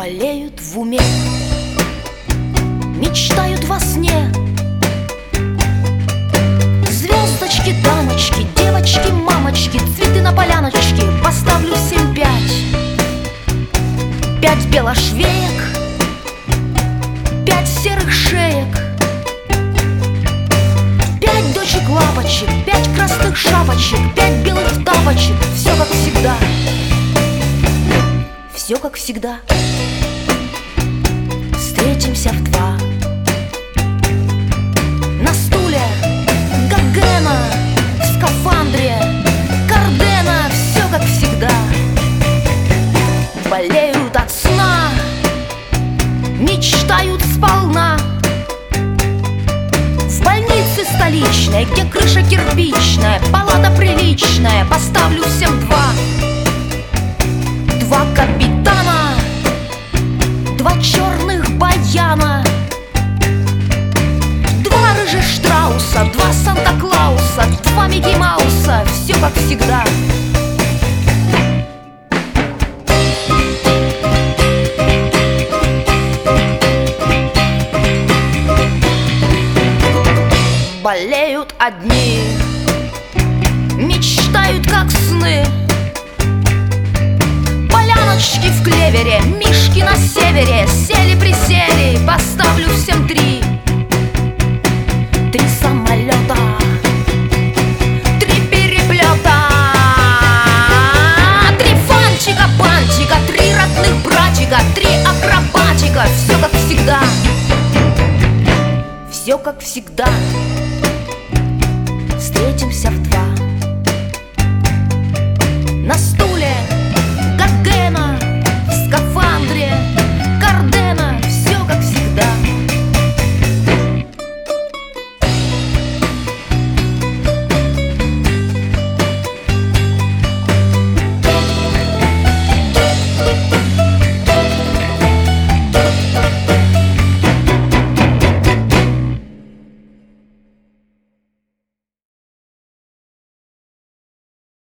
болеют в уме, мечтают во сне. Звездочки, дамочки, девочки, мамочки, цветы на поляночке. Поставлю всем 5. 5 белошвеек, 5 серых шеек, 5 дочек лапочек, 5 красных шапочек, 5 белых тапочек. Все как всегда, все как всегда. Встретимся в 2 на стуле Гогена, в скафандре Кардена. Все как всегда. Болеют от сна, мечтают сполна. В больнице столичной, где крыша кирпичная, палата приличная, поставлю всем 2. 2 капитана, 2 черных баяна, 2 рыжих Штрауса, 2 Санта-Клауса, 2 Микки Мауса. Все как всегда. Болеют одни, мечтают как сны. Поляночки в клевере, мишки на севере, сели-присели, поставлю всем 3.